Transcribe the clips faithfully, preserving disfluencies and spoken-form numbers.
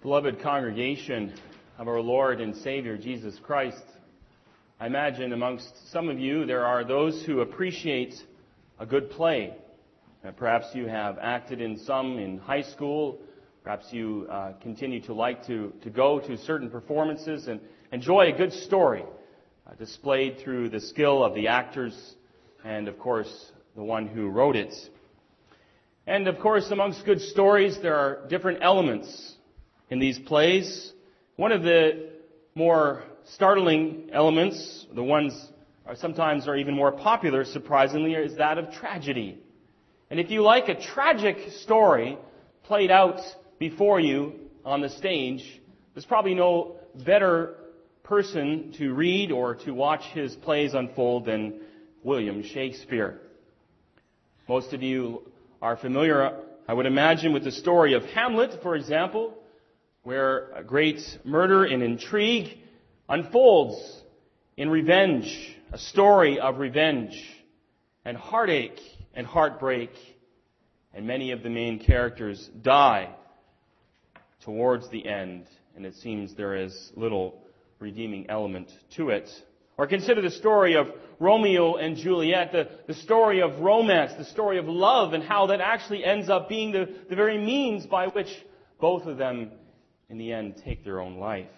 Beloved congregation of our Lord and Savior Jesus Christ, I imagine amongst some of you there are those who appreciate a good play. Uh, perhaps you have acted in some in high school. Perhaps you uh, continue to like to, to go to certain performances and enjoy a good story uh, displayed through the skill of the actors and, of course, the one who wrote it. And, of course, amongst good stories, there are different elements in these plays. One of the more startling elements, the ones are sometimes are even more popular, surprisingly, is that of tragedy. And if you like a tragic story played out before you on the stage, there's probably no better person to read or to watch his plays unfold than William Shakespeare. Most of you are familiar, I would imagine, with the story of Hamlet, for example, where a great murder and intrigue unfolds in revenge, a story of revenge and heartache and heartbreak, and many of the main characters die towards the end, and it seems there is little redeeming element to it. Or consider the story of Romeo and Juliet, the, the story of romance, the story of love, and how that actually ends up being the, the very means by which both of them in the end take their own life.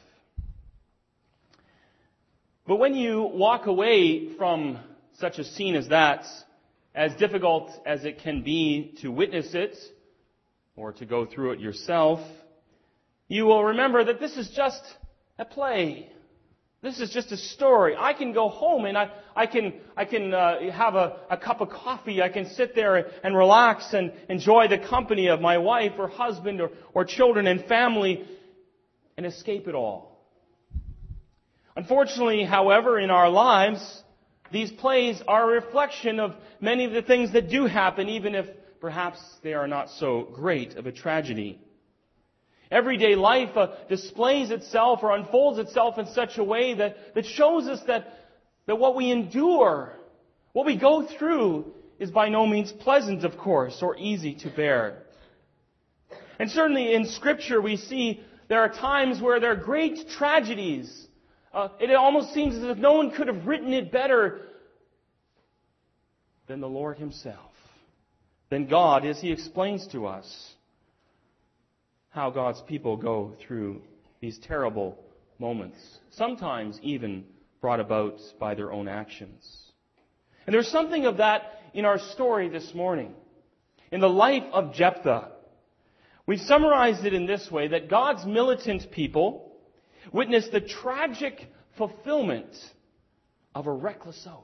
But when you walk away from such a scene as that, as difficult as it can be to witness it or to go through it yourself, you will remember that this is just a play. This is just a story. I can go home and I, I can, I can uh, have a, a cup of coffee. I can sit there and relax and enjoy the company of my wife or husband or, or children and family and escape it all. Unfortunately, however, in our lives, these plays are a reflection of many of the things that do happen, even if perhaps they are not so great of a tragedy. Everyday life uh, displays itself or unfolds itself in such a way that, that shows us that, that what we endure, what we go through, is by no means pleasant, of course, or easy to bear. And certainly in Scripture we see there are times where there are great tragedies. Uh, it almost seems as if no one could have written it better than the Lord Himself, than God, as He explains to us how God's people go through these terrible moments, sometimes even brought about by their own actions. And there's something of that in our story this morning. In the life of Jephthah, we've summarized it in this way, that God's militant people witnessed the tragic fulfillment of a reckless oath.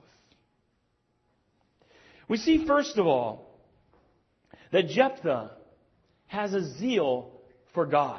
We see, first of all, that Jephthah has a zeal for God.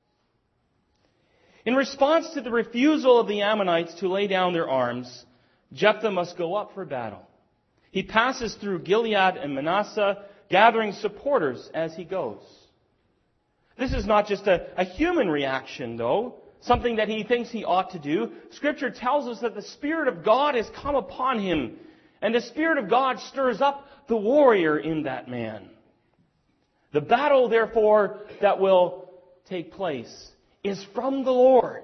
In response to the refusal of the Ammonites to lay down their arms, Jephthah must go up for battle. He passes through Gilead and Manasseh, gathering supporters as he goes. This is not just a, a human reaction, though, something that he thinks he ought to do. Scripture tells us that the Spirit of God has come upon him, and the Spirit of God stirs up the warrior in that man. The battle, therefore, that will take place is from the Lord.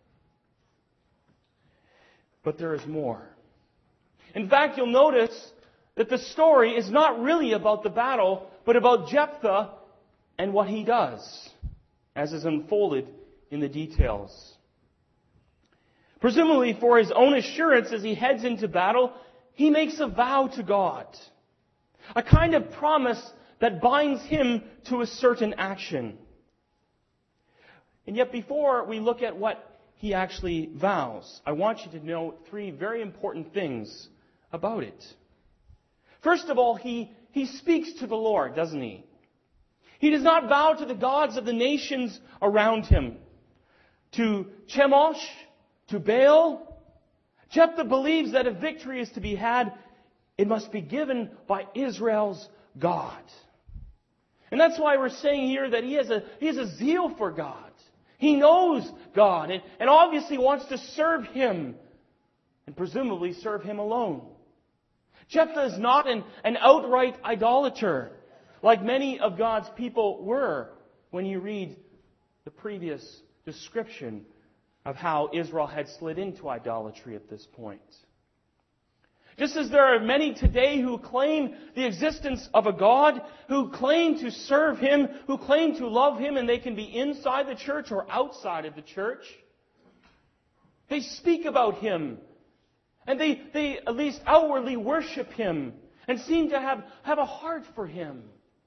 But there is more. In fact, you'll notice that the story is not really about the battle, but about Jephthah and what he does, as is unfolded in the details. Presumably for his own assurance as he heads into battle, he makes a vow to God, a kind of promise that binds him to a certain action. And yet before we look at what he actually vows, I want you to know three very important things about it. First of all, he, he speaks to the Lord, doesn't he? He does not vow to the gods of the nations around him, to Chemosh, to Baal. Jephthah believes that if victory is to be had, it must be given by Israel's God. And that's why we're saying here that he has a, he has a zeal for God. He knows God and, and obviously wants to serve Him and presumably serve Him alone. Jephthah is not an, an outright idolater like many of God's people were when you read the previous description of how Israel had slid into idolatry at this point. Just as there are many today who claim the existence of a God, who claim to serve Him, who claim to love Him, and they can be inside the church or outside of the church. They speak about Him, and they, they at least outwardly worship Him, and seem to have, have a heart for Him.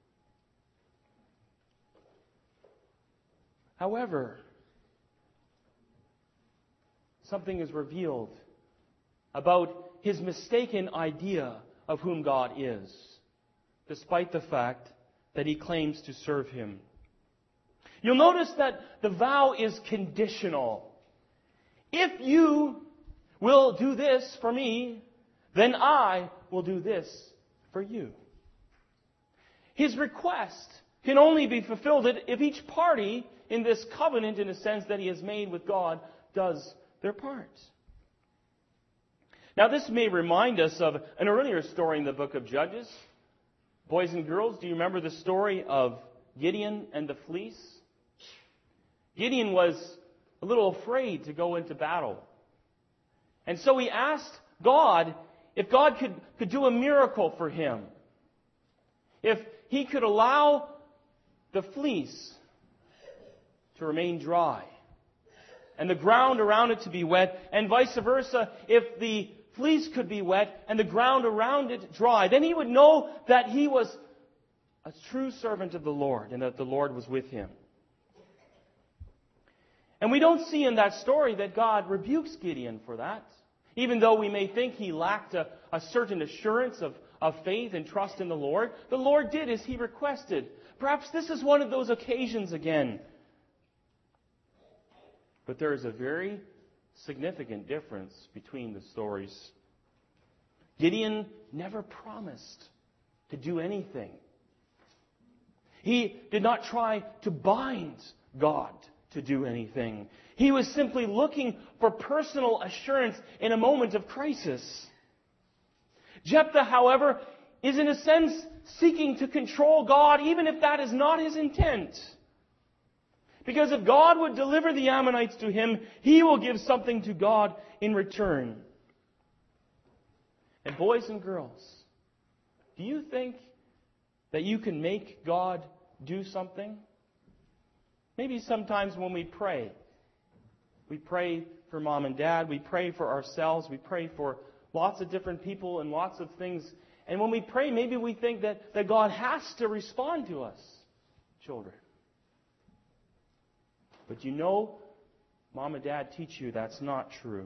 However, something is revealed about his mistaken idea of whom God is, despite the fact that he claims to serve Him. You'll notice that the vow is conditional. If you will do this for me, then I will do this for you. His request can only be fulfilled if each party in this covenant, in a sense that he has made with God, does their part. Now, this may remind us of an earlier story in the book of Judges. Boys and girls, do you remember the story of Gideon and the fleece? Gideon was a little afraid to go into battle. And so he asked God if God could, could do a miracle for him. If he could allow the fleece to remain dry and the ground around it to be wet, and vice versa, if the fleece could be wet and the ground around it dry, then he would know that he was a true servant of the Lord and that the Lord was with him. And we don't see in that story that God rebukes Gideon for that. Even though we may think he lacked a, a certain assurance of, of faith and trust in the Lord, the Lord did as he requested. Perhaps this is one of those occasions again. But there is a very significant difference between the stories. Gideon never promised to do anything. He did not try to bind God to do anything. He was simply looking for personal assurance in a moment of crisis. Jephthah, however, is in a sense seeking to control God, even if that is not his intent. Because if God would deliver the Ammonites to him, he will give something to God in return. And boys and girls, do you think that you can make God do something? Maybe sometimes when we pray, we pray for mom and dad, we pray for ourselves, we pray for lots of different people and lots of things. And when we pray, maybe we think that, that God has to respond to us, children. But you know, mom and dad teach you that's not true.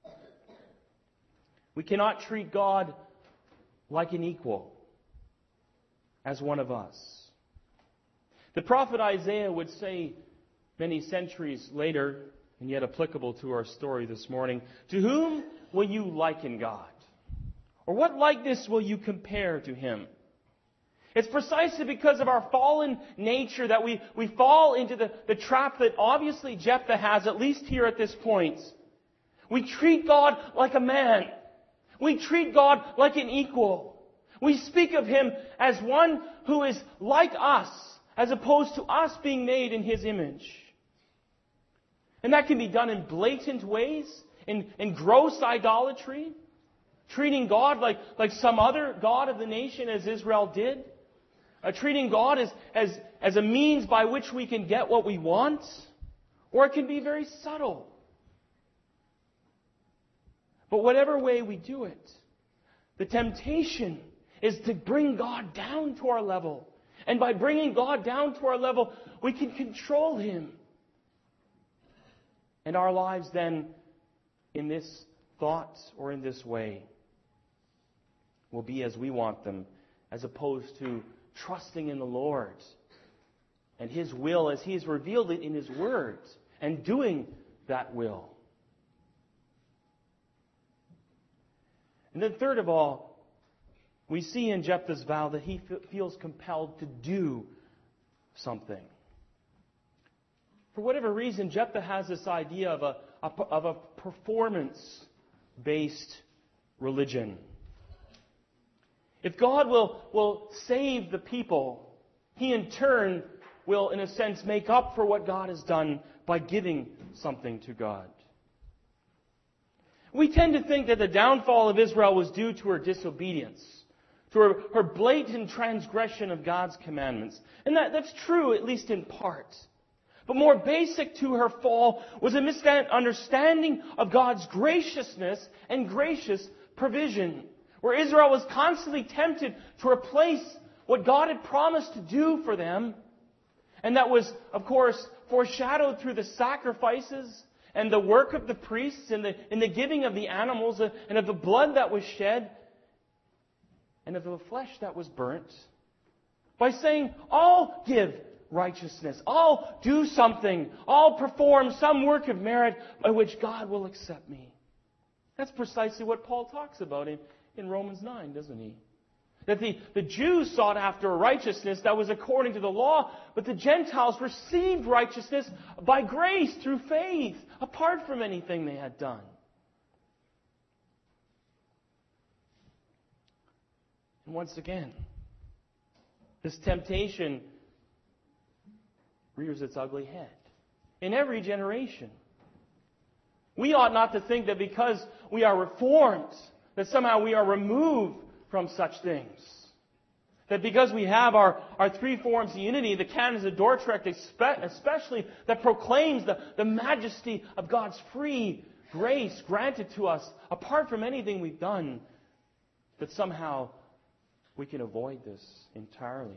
We cannot treat God like an equal, as one of us. The prophet Isaiah would say many centuries later, and yet applicable to our story this morning, to whom will you liken God? Or what likeness will you compare to Him? It's precisely because of our fallen nature that we, we fall into the, the trap that obviously Jephthah has, at least here at this point. We treat God like a man. We treat God like an equal. We speak of Him as one who is like us, as opposed to us being made in His image. And that can be done in blatant ways, in, in gross idolatry, treating God like, like some other god of the nation as Israel did. Uh, treating God as, as, as a means by which we can get what we want. Or it can be very subtle. But whatever way we do it, the temptation is to bring God down to our level. And by bringing God down to our level, we can control Him. And our lives then, in this thought or in this way, will be as we want them, as opposed to trusting in the Lord and His will as He has revealed it in His Word, and doing that will. And then third of all, we see in Jephthah's vow that he f- feels compelled to do something. For whatever reason, Jephthah has this idea of a, a of a performance-based religion. If God will, will save the people, He in turn will, in a sense, make up for what God has done by giving something to God. We tend to think that the downfall of Israel was due to her disobedience, to her, her blatant transgression of God's commandments. And that, that's true, at least in part. But more basic to her fall was a misunderstanding of God's graciousness and gracious provision, where Israel was constantly tempted to replace what God had promised to do for them. And that was, of course, foreshadowed through the sacrifices and the work of the priests and the, and the giving of the animals and of the blood that was shed and of the flesh that was burnt. By saying, I'll give righteousness. I'll do something. I'll perform some work of merit by which God will accept me. That's precisely what Paul talks about in, in Romans nine, doesn't he? That the, the Jews sought after a righteousness that was according to the law, but the Gentiles received righteousness by grace through faith, apart from anything they had done. And once again, this temptation rears its ugly head in every generation. We ought not to think that because we are reformed, that somehow we are removed from such things. That because we have our, our three forms of unity, the canons of Dordrecht especially, that proclaims the, the majesty of God's free grace granted to us, apart from anything we've done, that somehow we can avoid this entirely.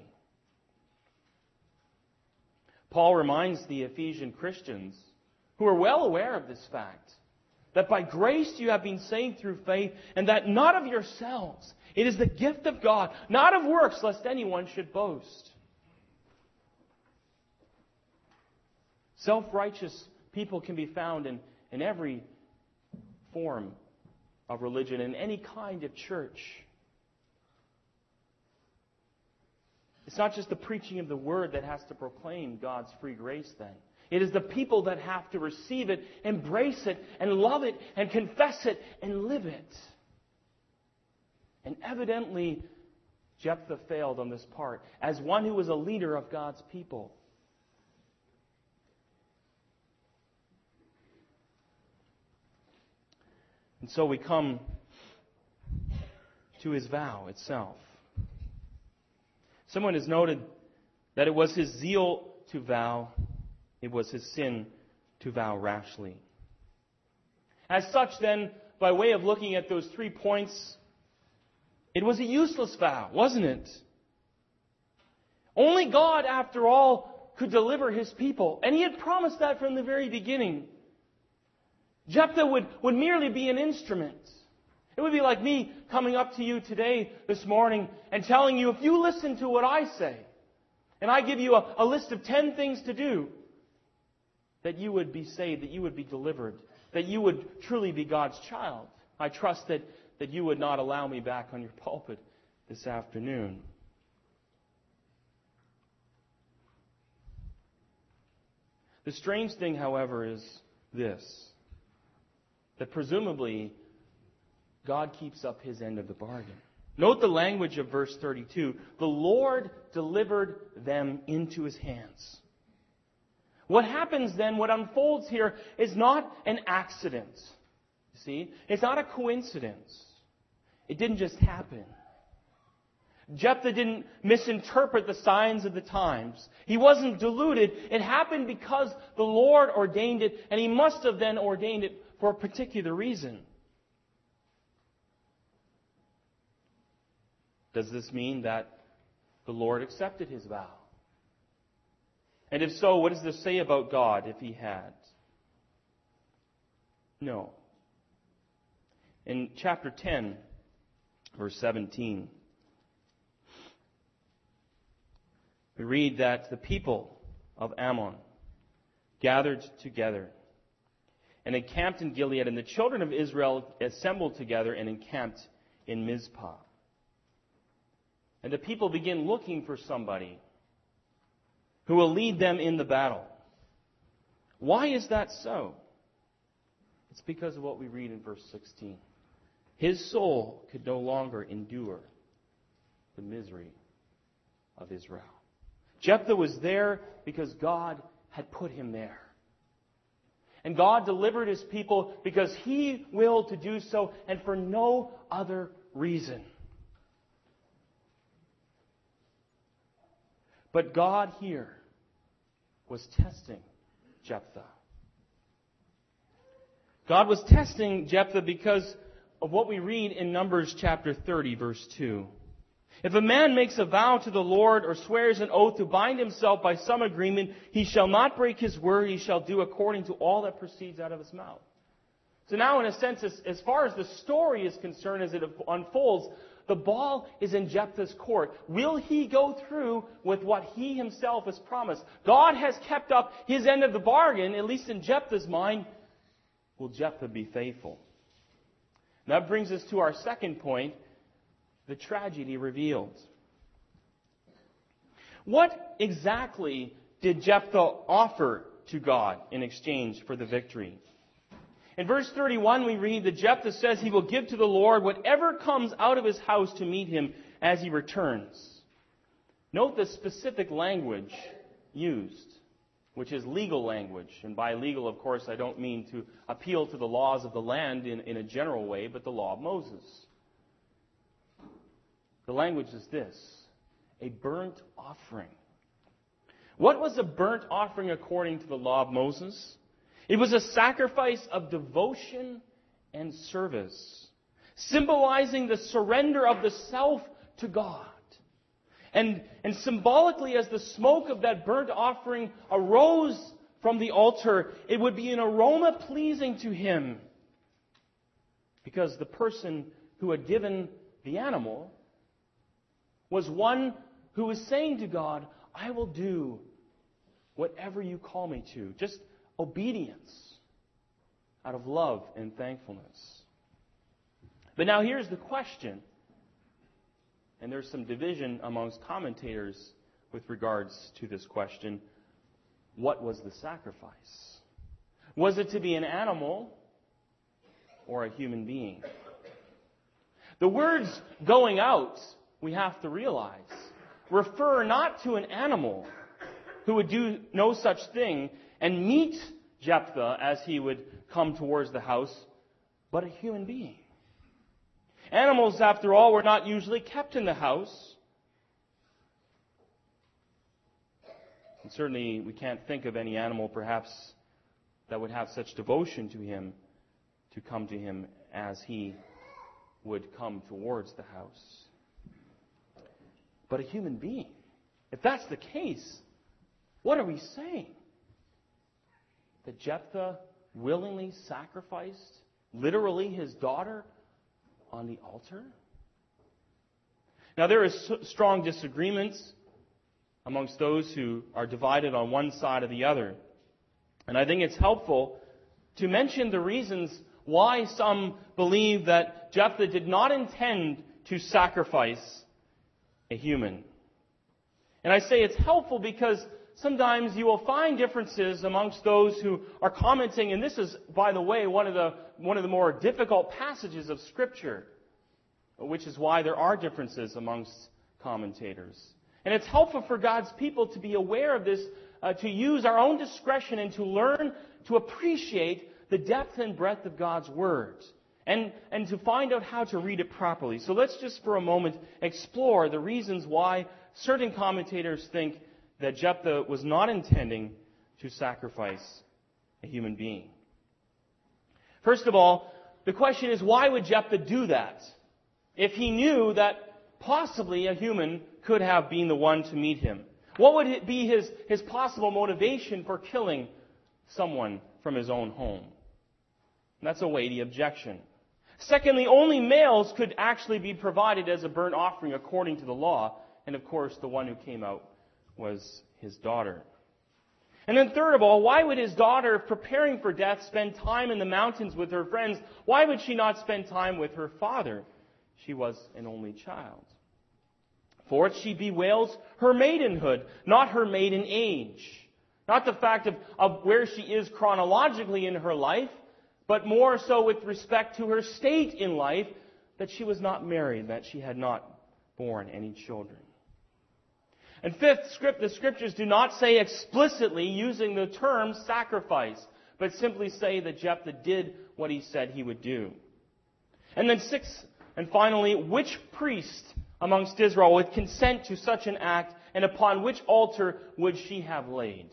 Paul reminds the Ephesian Christians, who are well aware of this fact, that by grace you have been saved through faith, and that not of yourselves. It is the gift of God, not of works, lest anyone should boast. Self-righteous people can be found in, in every form of religion, in any kind of church. It's not just the preaching of the Word that has to proclaim God's free grace then. It is the people that have to receive it, embrace it, and love it, and confess it, and live it. And evidently, Jephthah failed on this part, as one who was a leader of God's people. And so we come to his vow itself. Someone has noted that it was his zeal to vow, it was his sin to vow rashly. As such, then, by way of looking at those three points, it was a useless vow, wasn't it? Only God, after all, could deliver his people. And he had promised that from the very beginning. Jephthah would, would merely be an instrument. It would be like me coming up to you today, this morning, and telling you, if you listen to what I say, and I give you a, a list of ten things to do, that you would be saved, that you would be delivered, that you would truly be God's child. I trust that, that you would not allow me back on your pulpit this afternoon. The strange thing, however, is this, that presumably God keeps up his end of the bargain. Note the language of verse thirty-two. The Lord delivered them into his hands. What happens then, what unfolds here, is not an accident. You see? It's not a coincidence. It didn't just happen. Jephthah didn't misinterpret the signs of the times. He wasn't deluded. It happened because the Lord ordained it, and he must have then ordained it for a particular reason. Does this mean that the Lord accepted his vow? And if so, what does this say about God if he had? No. In chapter ten, verse seventeen, we read that the people of Ammon gathered together and encamped in Gilead, and the children of Israel assembled together and encamped in Mizpah. And the people begin looking for somebody who will lead them in the battle. Why is that so? It's because of what we read in verse sixteen. His soul could no longer endure the misery of Israel. Jephthah was there because God had put him there. And God delivered His people because He willed to do so and for no other reason. But God here was testing Jephthah. God was testing Jephthah because of what we read in Numbers chapter thirty, verse two. If a man makes a vow to the Lord or swears an oath to bind himself by some agreement, he shall not break his word, he shall do according to all that proceeds out of his mouth. So now, in a sense, as, as far as the story is concerned, as it unfolds, the ball is in Jephthah's court. Will he go through with what he himself has promised? God has kept up His end of the bargain, at least in Jephthah's mind. Will Jephthah be faithful? That brings us to our second point, the tragedy revealed. What exactly did Jephthah offer to God in exchange for the victory? In verse thirty-one we read that Jephthah says he will give to the Lord whatever comes out of his house to meet him as he returns. Note the specific language used, which is legal language. And by legal, of course, I don't mean to appeal to the laws of the land in, in a general way, but the law of Moses. The language is this: a burnt offering. What was a burnt offering according to the law of Moses? It was a sacrifice of devotion and service, symbolizing the surrender of the self to God. And, and symbolically, as the smoke of that burnt offering arose from the altar, it would be an aroma pleasing to Him, because the person who had given the animal was one who was saying to God, I will do whatever you call me to. Just obedience out of love and thankfulness. But now here's the question, and there's some division amongst commentators with regards to this question. What was the sacrifice? Was it to be an animal or a human being? The words going out, we have to realize, refer not to an animal who would do no such thing and meet Jephthah as he would come towards the house, but a human being. Animals, after all, were not usually kept in the house. And certainly we can't think of any animal, perhaps, that would have such devotion to him to come to him as he would come towards the house. But a human being. If that's the case, what are we saying? That Jephthah willingly sacrificed, literally, his daughter on the altar? Now, there is strong disagreements amongst those who are divided on one side or the other. And I think it's helpful to mention the reasons why some believe that Jephthah did not intend to sacrifice a human. And I say it's helpful because sometimes you will find differences amongst those who are commenting, and this is, by the way, one of the one of the more difficult passages of Scripture, which is why there are differences amongst commentators. And it's helpful for God's people to be aware of this, uh, to use our own discretion and to learn to appreciate the depth and breadth of God's Word, and, and to find out how to read it properly. So let's just for a moment explore the reasons why certain commentators think that Jephthah was not intending to sacrifice a human being. First of all, the question is, why would Jephthah do that if he knew that possibly a human could have been the one to meet him? What would it be his, his possible motivation for killing someone from his own home? And that's a weighty objection. Secondly, only males could actually be provided as a burnt offering according to the law. And of course, the one who came out was his daughter. And then third of all, why would his daughter, preparing for death, spend time in the mountains with her friends? Why would she not spend time with her father? She was an only child. Fourth, she bewails her maidenhood, not her maiden age. Not the fact of, of where she is chronologically in her life, but more so with respect to her state in life, that she was not married, that she had not borne any children. And fifth, script, the Scriptures do not say explicitly using the term sacrifice, but simply say that Jephthah did what he said he would do. And then sixth, and finally, which priest amongst Israel would consent to such an act, and upon which altar would she have laid?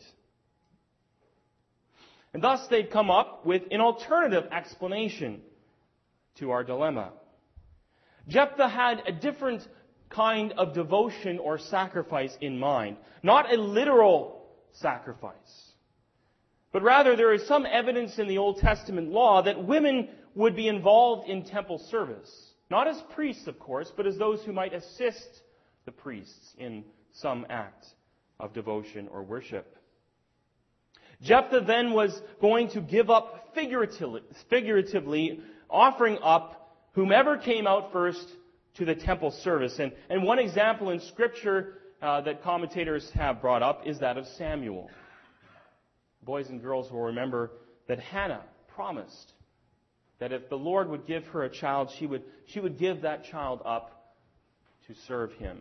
And thus they'd come up with an alternative explanation to our dilemma. Jephthah had a different kind of devotion or sacrifice in mind. Not a literal sacrifice. But rather there is some evidence in the Old Testament law that women would be involved in temple service. Not as priests, of course, but as those who might assist the priests in some act of devotion or worship. Jephthah then was going to give up figuratively, figuratively offering up whomever came out first to the temple service. And, and one example in Scripture uh, that commentators have brought up is that of Samuel. Boys and girls will remember that Hannah promised that if the Lord would give her a child, she would, she would give that child up to serve Him.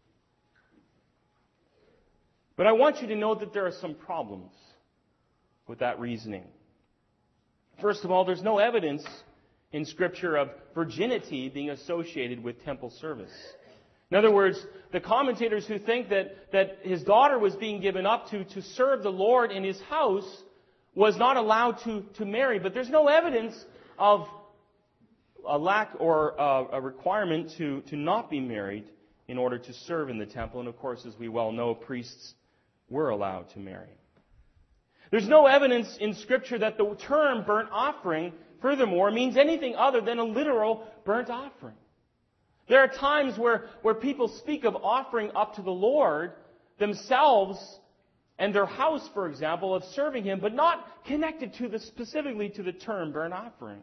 But I want you to know that there are some problems with that reasoning. First of all, there's no evidence in Scripture of virginity being associated with temple service. In other words, the commentators who think that, that his daughter was being given up to, to serve the Lord in His house was not allowed to, to marry. But there's no evidence of a lack or a, a requirement to, to not be married in order to serve in the temple. And of course, as we well know, priests were allowed to marry. There's no evidence in Scripture that the term burnt offering, furthermore, means anything other than a literal burnt offering. There are times where, where people speak of offering up to the Lord themselves and their house, for example, of serving Him, but not connected to the, specifically to the term burnt offering.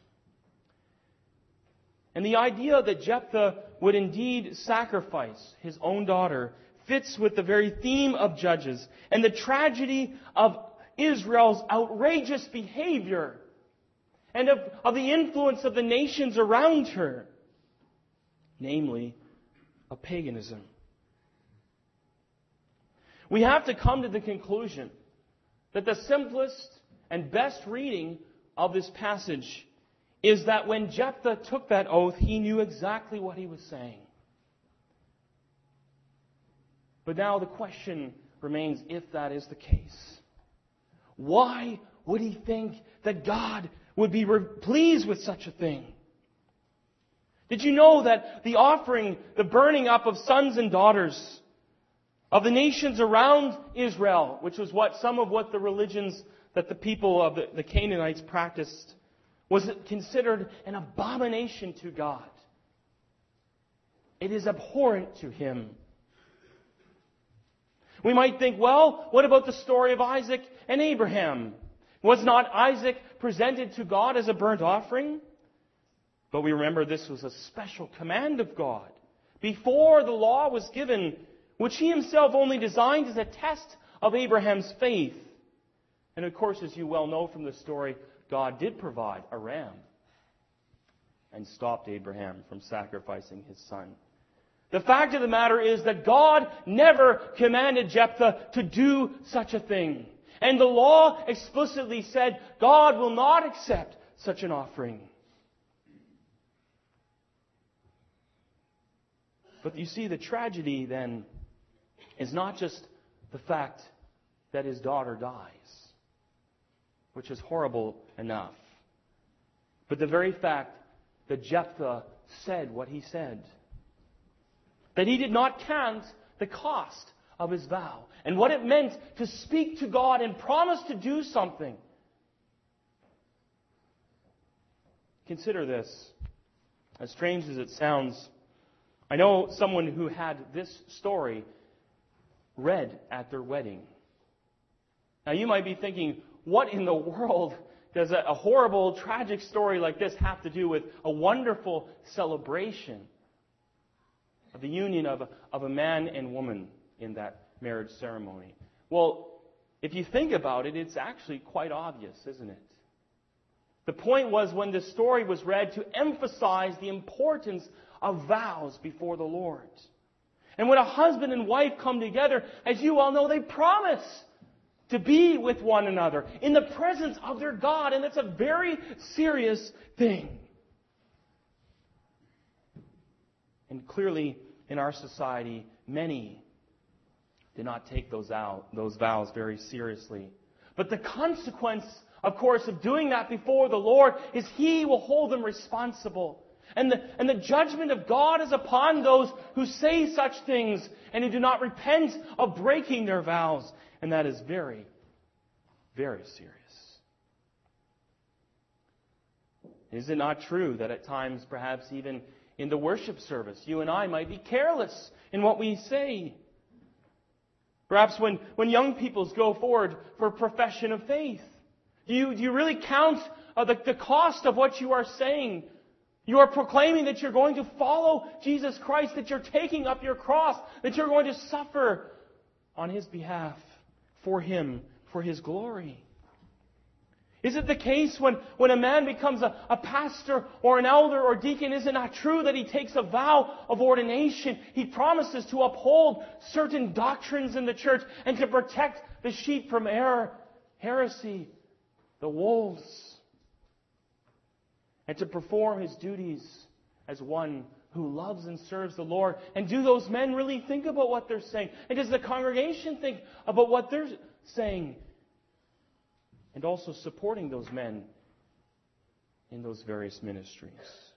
And the idea that Jephthah would indeed sacrifice his own daughter fits with the very theme of Judges and the tragedy of Israel's outrageous behavior and of, of the influence of the nations around her, namely of paganism. We have to come to the conclusion that the simplest and best reading of this passage is that when Jephthah took that oath, he knew exactly what he was saying. But now the question remains, if that is the case, why would he think that God would be re- pleased with such a thing? Did you know that the offering, the burning up of sons and daughters of the nations around Israel, which was what some of what the religions that the people of the, the Canaanites practiced, was considered an abomination to God? It is abhorrent to Him. We might think, well, what about the story of Isaac and Abraham? Was not Isaac presented to God as a burnt offering? But we remember this was a special command of God before the law was given, which He Himself only designed as a test of Abraham's faith. And of course, as you well know from the story, God did provide a ram and stopped Abraham from sacrificing his son. The fact of the matter is that God never commanded Jephthah to do such a thing. And the law explicitly said God will not accept such an offering. But you see, the tragedy then is not just the fact that his daughter dies, which is horrible enough, but the very fact that Jephthah said what he said. That he did not count the cost of his vow and what it meant to speak to God and promise to do something. Consider this. As strange as it sounds, I know someone who had this story read at their wedding. Now you might be thinking, what in the world does a, a horrible, tragic story like this have to do with a wonderful celebration of the union of a, of a man and woman in that marriage ceremony? Well, if you think about it, it's actually quite obvious, isn't it? The point was, when the story was read, to emphasize the importance of vows before the Lord. And when a husband and wife come together, as you all know, they promise to be with one another in the presence of their God. And that's a very serious thing. And clearly, in our society, many do not take those out, those vows very seriously. But the consequence, of course, of doing that before the Lord is He will hold them responsible. And the, and the judgment of God is upon those who say such things and who do not repent of breaking their vows. And that is very, very serious. Is it not true that at times, perhaps even in the worship service, you and I might be careless in what we say? Perhaps when, when young people go forward for a profession of faith, do you, do you really count uh, the, the cost of what you are saying? You are proclaiming that you're going to follow Jesus Christ, that you're taking up your cross, that you're going to suffer on His behalf, for Him, for His glory. Is it the case when, when a man becomes a, a pastor or an elder or deacon, is it not true that he takes a vow of ordination? He promises to uphold certain doctrines in the church and to protect the sheep from error, heresy, the wolves, and to perform his duties as one who loves and serves the Lord. And do those men really think about what they're saying? And does the congregation think about what they're saying? And also supporting those men in those various ministries.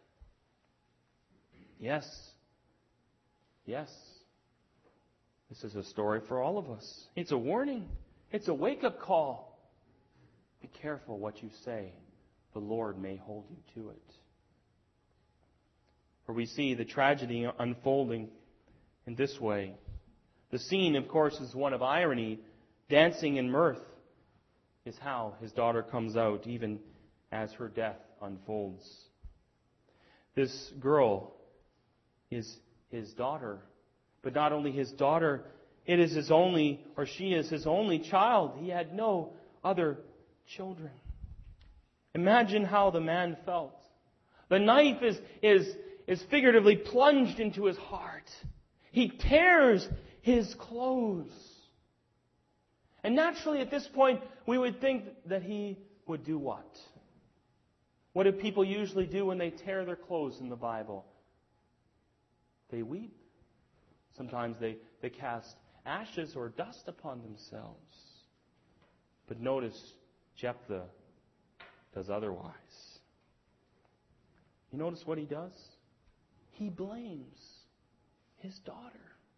Yes. Yes. This is a story for all of us. It's a warning. It's a wake-up call. Be careful what you say. The Lord may hold you to it. For we see the tragedy unfolding in this way. The scene, of course, is one of irony. Dancing and mirth is how his daughter comes out, even as her death unfolds. This girl is his daughter. But not only his daughter, it is his only, or she is his only child. He had no other children. Imagine how the man felt. The knife is, is, is figuratively plunged into his heart. He tears his clothes. And naturally at this point, we would think that he would do what? What do people usually do when they tear their clothes in the Bible? They weep. Sometimes they, they cast ashes or dust upon themselves. But notice, Jephthah does otherwise. You notice what he does? He blames his daughter.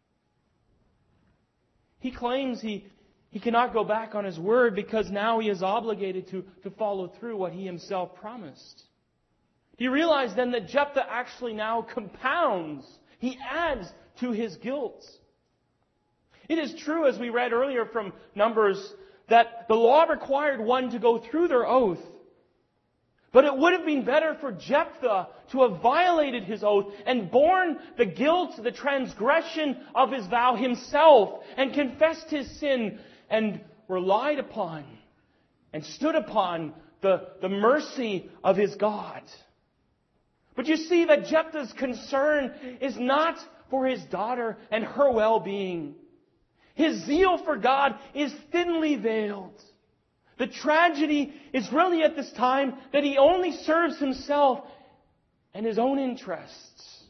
He claims he, he cannot go back on his word because now he is obligated to, to follow through what he himself promised. Do you realize then that Jephthah actually now compounds, he adds to his guilt? It is true, as we read earlier from Numbers, that the law required one to go through their oath. But it would have been better for Jephthah to have violated his oath and borne the guilt, the transgression of his vow himself and confessed his sin and relied upon and stood upon the, the mercy of his God. But you see that Jephthah's concern is not for his daughter and her well-being. His zeal for God is thinly veiled. The tragedy is really at this time that he only serves himself and his own interests.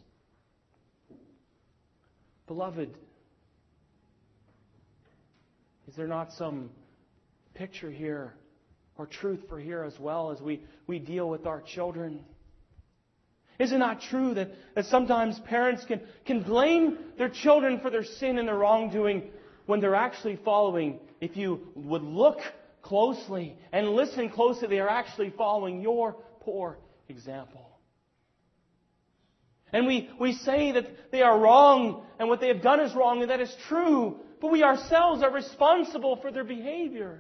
Beloved, is there not some picture here or truth for here as well as we, we deal with our children? Is it not true that, that sometimes parents can, can blame their children for their sin and their wrongdoing when they're actually following, if you would look closely and listen closely, they are actually following your poor example. And we, we say that they are wrong and what they have done is wrong, and that is true, but we ourselves are responsible for their behavior.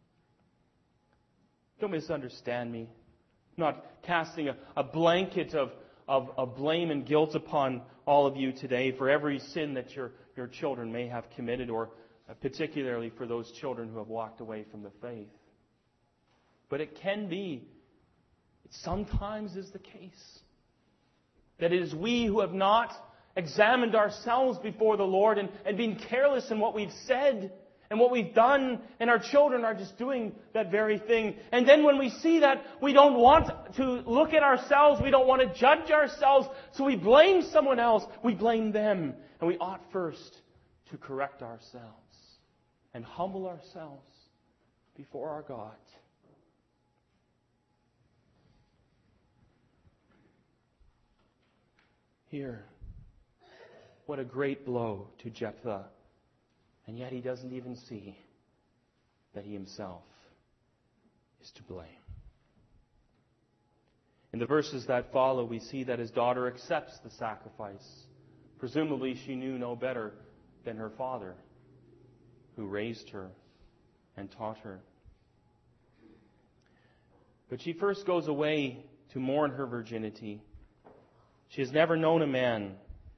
Don't misunderstand me. I'm not casting a, a blanket of, of, of blame and guilt upon all of you today for every sin that your, your children may have committed, or particularly for those children who have walked away from the faith. But it can be, it sometimes is the case, that it is we who have not examined ourselves before the Lord and, and been careless in what we've said and what we've done, and our children are just doing that very thing. And then when we see that, we don't want to look at ourselves, we don't want to judge ourselves, so we blame someone else, we blame them. And we ought first to correct ourselves and humble ourselves before our God. Here, what a great blow to Jephthah. And yet he doesn't even see that he himself is to blame. In the verses that follow, we see that his daughter accepts the sacrifice. Presumably she knew no better than her father, who raised her and taught her. But she first goes away to mourn her virginity. She has never known a man.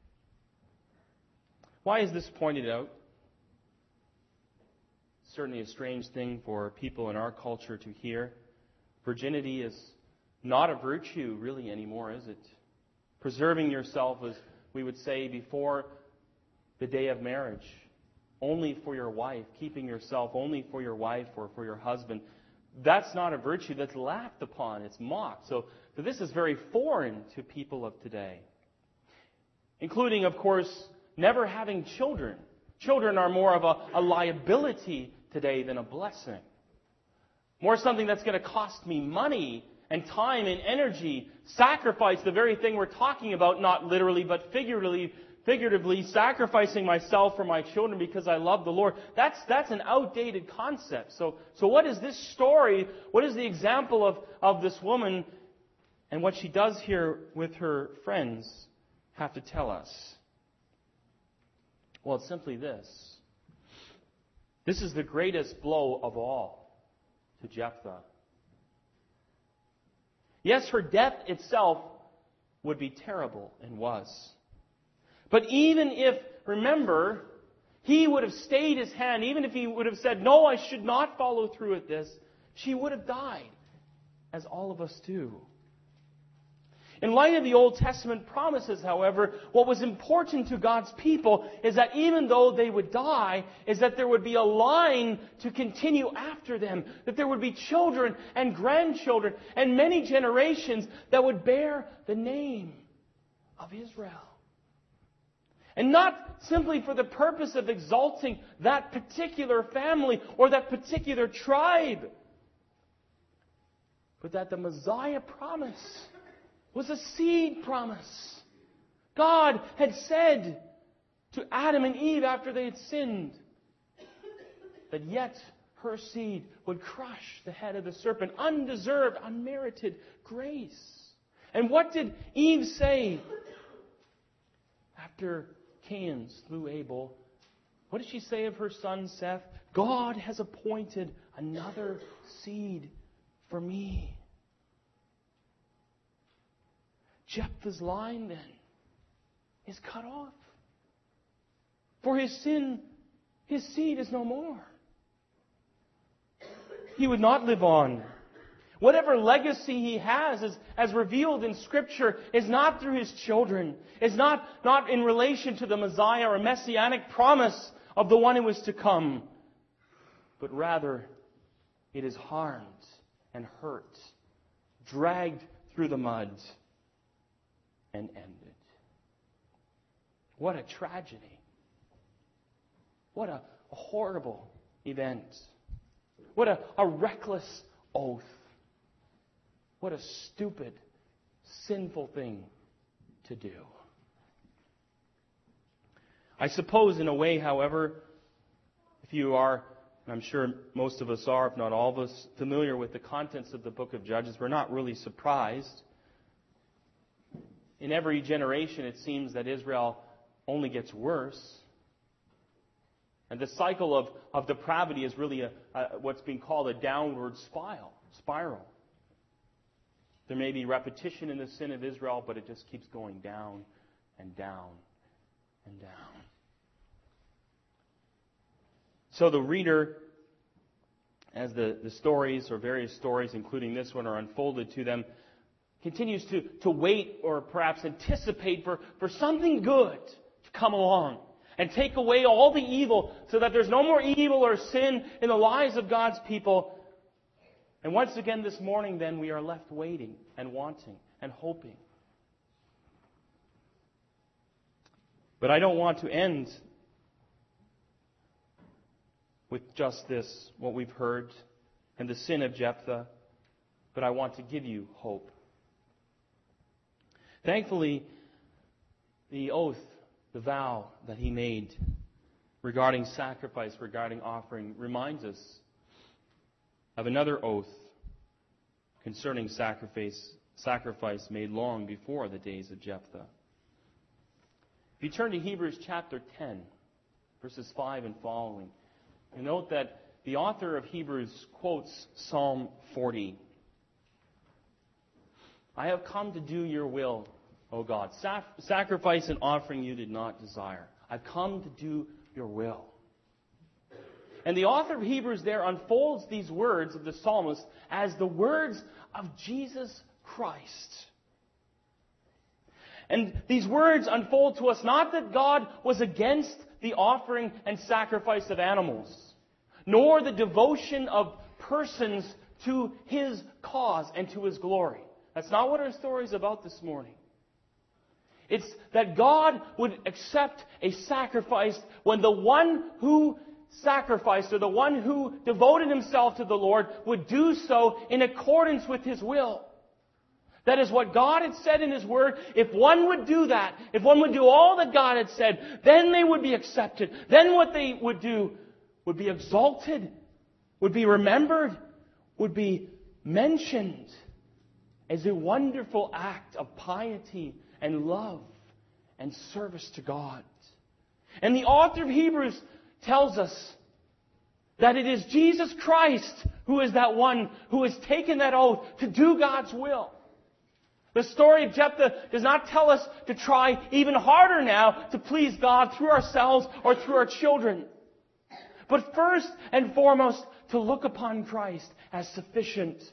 Why is this pointed out? Certainly a strange thing for people in our culture to hear. Virginity is not a virtue really anymore, is it? Preserving yourself, as we would say, before the day of marriage, only for your wife, keeping yourself only for your wife or for your husband. That's not a virtue. That's laughed upon. It's mocked. So, so this is very foreign to people of today. Including, of course, never having children. Children are more of a, a liability today than a blessing. More something that's going to cost me money and time and energy, sacrifice, the very thing we're talking about, not literally but figuratively, figuratively sacrificing myself for my children because I love the Lord. That's that's an outdated concept. So so what is this story? What is the example of, of this woman and what she does here with her friends have to tell us? Well, it's simply this. This is the greatest blow of all to Jephthah. Yes, her death itself would be terrible, and was. But even if, remember, he would have stayed his hand, even if he would have said, no, I should not follow through with this, she would have died, as all of us do. In light of the Old Testament promises, however, what was important to God's people is that even though they would die, is that there would be a line to continue after them. That there would be children and grandchildren and many generations that would bear the name of Israel. And not simply for the purpose of exalting that particular family or that particular tribe, but that the Messiah promise was a seed promise. God had said to Adam and Eve after they had sinned that yet her seed would crush the head of the serpent. Undeserved, unmerited grace. And what did Eve say after Cain slew Abel? What did she say of her son Seth? God has appointed another seed for me. Jephthah's line, then, is cut off. For his sin, his seed is no more. He would not live on. Whatever legacy he has, as, as revealed in Scripture, is not through his children. Is not, not in relation to the Messiah or messianic promise of the one who is to come. But rather, it is harmed and hurt, dragged through the mud, and ended. What a tragedy. What a, a horrible event. What a, a reckless oath. What a stupid, sinful thing to do. I suppose in a way, however, if you are, and I'm sure most of us are, if not all of us, familiar with the contents of the book of Judges, we're not really surprised. In every generation, it seems that Israel only gets worse. And the cycle of, of depravity is really a, a, what's being called a downward spiral. spiral. There may be repetition in the sin of Israel, but it just keeps going down and down and down. So the reader, as the, the stories or various stories, including this one, are unfolded to them, continues to, to wait or perhaps anticipate for, for something good to come along and take away all the evil so that there's no more evil or sin in the lives of God's people. And once again this morning, then, we are left waiting and wanting and hoping. But I don't want to end with just this, what we've heard, and the sin of Jephthah, but I want to give you hope. Thankfully, the oath, the vow that he made regarding sacrifice, regarding offering, reminds us of another oath concerning sacrifice, sacrifice made long before the days of Jephthah. If you turn to Hebrews chapter ten, verses five and following, you note that the author of Hebrews quotes Psalm forty. I have come to do your will, O God. Sac- sacrifice and offering you did not desire. I've come to do your will. And the author of Hebrews there unfolds these words of the psalmist as the words of Jesus Christ. And these words unfold to us not that God was against the offering and sacrifice of animals, nor the devotion of persons to His cause and to His glory. That's not what our story is about this morning. It's that God would accept a sacrifice when the one who sacrificed, or the one who devoted himself to the Lord, would do so in accordance with His will. That is what God had said in His Word. If one would do that, if one would do all that God had said, then they would be accepted. Then what they would do would be exalted, would be remembered, would be mentioned as a wonderful act of piety and love and service to God. And the author of Hebrews tells us that it is Jesus Christ who is that one who has taken that oath to do God's will. The story of Jephthah does not tell us to try even harder now to please God through ourselves or through our children. But first and foremost, to look upon Christ as sufficient,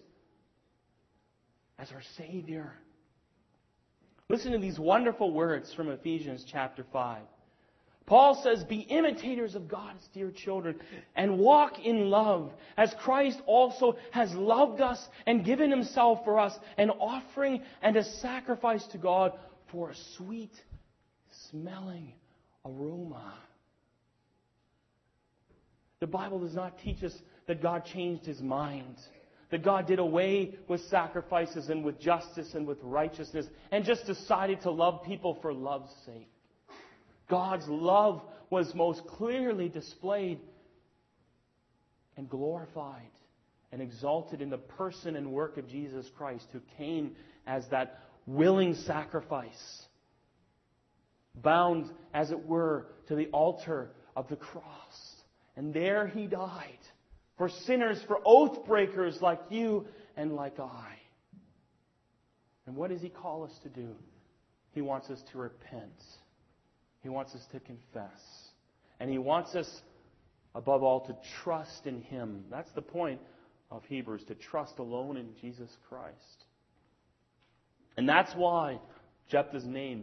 as our Savior. Listen to these wonderful words from Ephesians chapter five. Paul says, be imitators of God's dear children and walk in love, as Christ also has loved us and given Himself for us, an offering and a sacrifice to God for a sweet smelling aroma. The Bible does not teach us that God changed His mind, that God did away with sacrifices and with justice and with righteousness and just decided to love people for love's sake. God's love was most clearly displayed and glorified and exalted in the person and work of Jesus Christ, who came as that willing sacrifice, bound, as it were, to the altar of the cross. And there He died for sinners, for oath breakers like you and like I. And what does He call us to do? He wants us to repent. He wants us to confess. And He wants us, above all, to trust in Him. That's the point of Hebrews, to trust alone in Jesus Christ. And that's why Jephthah's name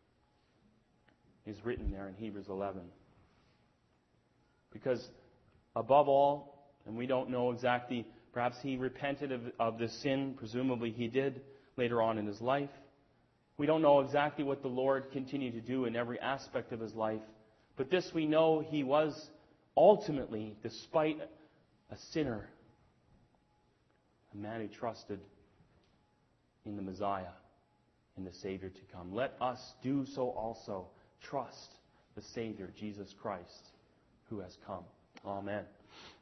is written there in Hebrews eleven. Because above all, and we don't know exactly, perhaps he repented of, of this sin, presumably he did later on in his life. We don't know exactly what the Lord continued to do in every aspect of his life. But this we know, he was ultimately, despite a sinner, a man who trusted in the Messiah, in the Savior to come. Let us do so also. Trust the Savior, Jesus Christ, who has come. Amen.